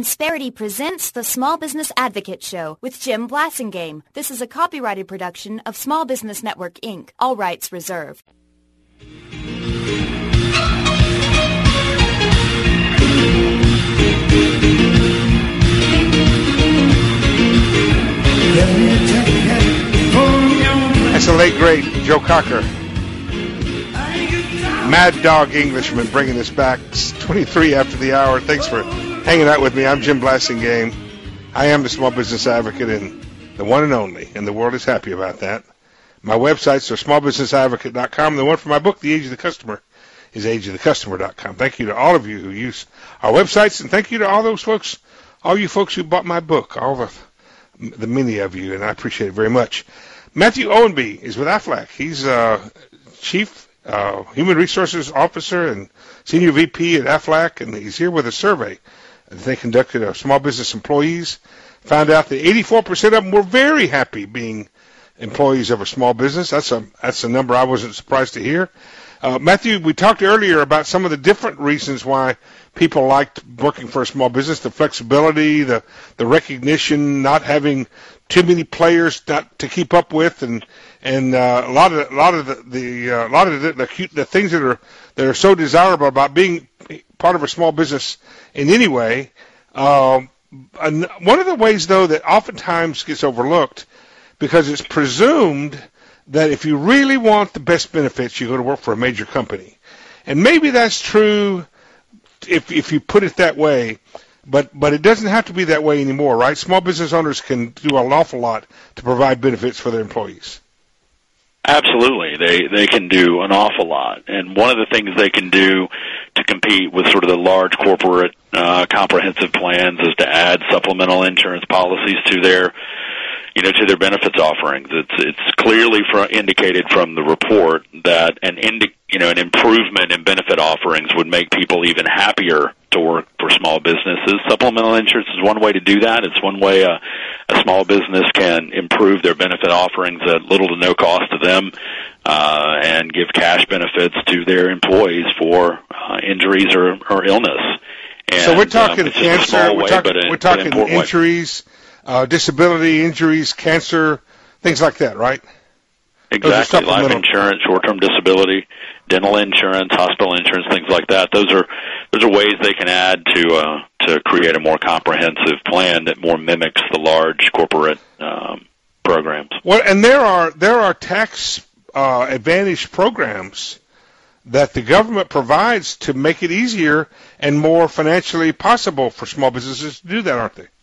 Insperity presents the Small Business Advocate Show with Jim Blasingame. This is a copyrighted production of Small Business Network, Inc., all rights reserved. That's the late, great Joe Cocker. Mad Dog Englishman bringing us back. It's 23 after the hour. Thanks for hanging out with me. I'm Jim Blasingame. I am the Small Business Advocate and the one and only, and the world is happy about that. My websites are smallbusinessadvocate.com. The one for my book, The Age of the Customer, is ageofthecustomer.com. Thank you to all of you who use our websites, and thank you to all those folks, all you folks who bought my book, all the many of you, and I appreciate it very much. Matthew Owenby is with Aflac. He's Chief Human Resources Officer and Senior VP at Aflac, and he's here with a survey that they conducted of small business employees. Found out that 84% of them were very happy being employees of a small business. That's a number I wasn't surprised to hear. Matthew, we talked earlier about some of the different reasons why people liked working for a small business: the flexibility, the recognition, not having too many players not to keep up with, and a lot of the things that are so desirable about being part of a small business in any way. One of the ways, though, that oftentimes gets overlooked, because it's presumed that if you really want the best benefits, you go to work for a major company. And maybe that's true if you put it that way, but it doesn't have to be that way anymore, right? Small business owners can do an awful lot to provide benefits for their employees. Absolutely. They can do an awful lot. And one of the things they can do to compete with sort of the large corporate comprehensive plans is to add supplemental insurance policies to their benefits offerings. It's clearly indicated from the report that an improvement in benefit offerings would make people even happier to work for small businesses. Supplemental insurance is one way to do that. It's one way a small business can improve their benefit offerings at little to no cost to them, and give cash benefits to their employees for injuries or illness. And, so we're talking cancer, we're talking injuries, disability, injuries, cancer, things like that, right? Exactly. Life insurance, short-term disability, dental insurance, hospital insurance, things like that. Those are ways they can add to create a more comprehensive plan that more mimics the large corporate programs. Well, and there are tax advantage programs that the government provides to make it easier and more financially possible for small businesses to do that, aren't they?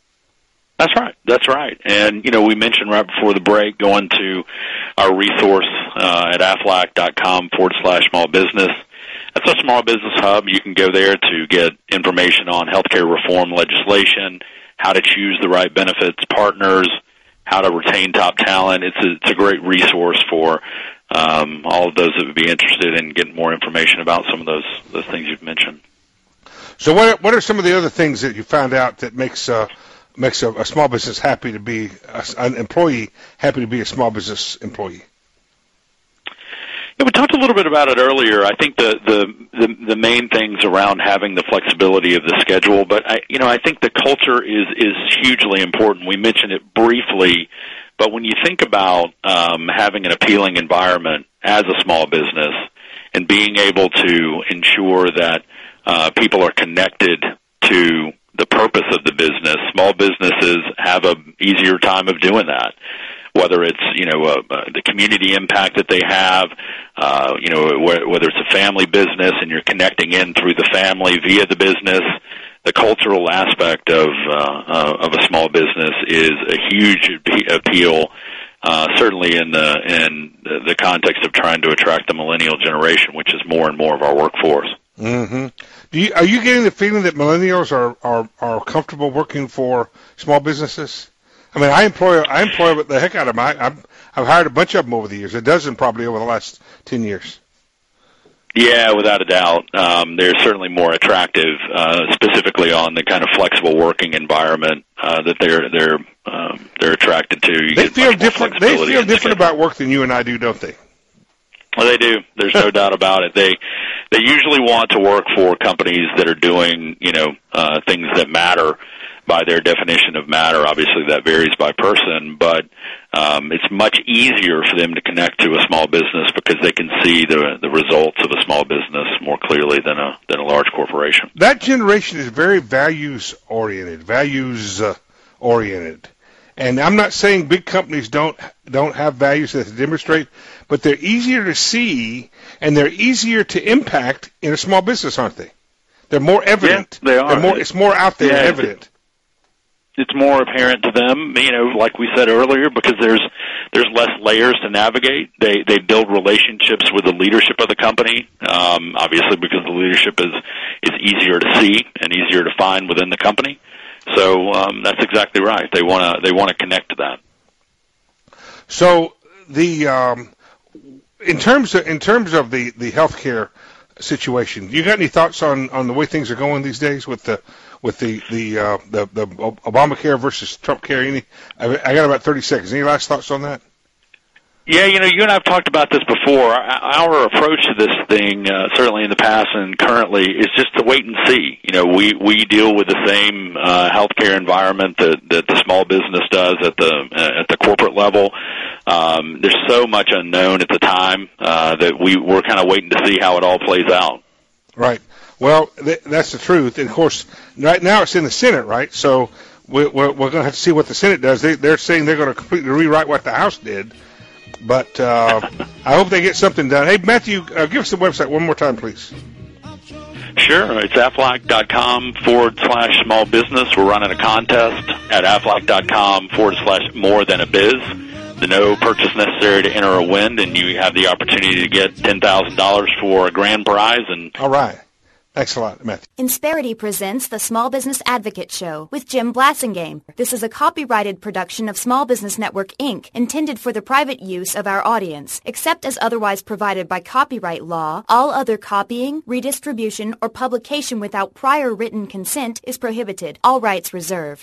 That's right. And, we mentioned right before the break going to our resource at aflac.com/small business. That's a small business hub. You can go there to get information on healthcare reform legislation, how to choose the right benefits partners, how to retain top talent. It's a great resource for all of those that would be interested in getting more information about some of those things you've mentioned. So what are some of the other things that you found out that makes a small business happy to be an employee, happy to be a small business employee? Yeah, we talked a little bit about it earlier. I think the main things around having the flexibility of the schedule, but I think the culture is hugely important. We mentioned it briefly, but when you think about having an appealing environment as a small business and being able to ensure that people are connected to the purpose of the business, small businesses have an easier time of doing that. Whether it's the community impact that they have, whether it's a family business and you're connecting in through the family via the business, the cultural aspect of a small business is a huge appeal. Certainly in the context of trying to attract the millennial generation, which is more and more of our workforce. Mm-hmm. Are you getting the feeling that millennials are comfortable working for small businesses? I mean, I employ the heck out of them. I've hired a bunch of them over the years, a dozen probably over the last 10 years. Yeah, without a doubt. They're certainly more attractive, specifically on the kind of flexible working environment that they're attracted to. They feel different. They feel different about work than you and I do, don't they? Well, they do. There's no doubt about it. They usually want to work for companies that are doing, things that matter by their definition of matter. Obviously, that varies by person, but it's much easier for them to connect to a small business because they can see the results of a small business more clearly than a large corporation. That generation is very values-oriented, And I'm not saying big companies don't have values that they demonstrate, but they're easier to see and they're easier to impact in a small business, aren't they? They're more evident. Yeah, they are. It's more out there and evident. It's more apparent to them, like we said earlier, because there's less layers to navigate. They build relationships with the leadership of the company, obviously because the leadership is easier to see and easier to find within the company. So that's exactly right. They want to connect to that. So the in terms of the healthcare situation, you got any thoughts on the way things are going these days with the Obamacare versus Trump care? I got about 30 seconds. Any last thoughts on that? Yeah, you and I have talked about this before. Our approach to this thing, certainly in the past and currently, is just to wait and see. We deal with the same healthcare environment that the small business does at the corporate level. There's so much unknown at the time that we're kind of waiting to see how it all plays out. Right. Well, that's the truth. And of course, right now it's in the Senate, right? So we're going to have to see what the Senate does. They're saying they're going to completely rewrite what the House did. But I hope they get something done. Hey, Matthew, give us the website one more time, please. Sure. It's Aflac.com/small business. We're running a contest at Aflac.com/more-than-a-biz. The no purchase necessary to enter or win, and you have the opportunity to get $10,000 for a grand prize. All right. Thanks a lot, Matthew. Insperity presents the Small Business Advocate Show with Jim Blassingame. This is a copyrighted production of Small Business Network, Inc., intended for the private use of our audience. Except as otherwise provided by copyright law, all other copying, redistribution, or publication without prior written consent is prohibited. All rights reserved.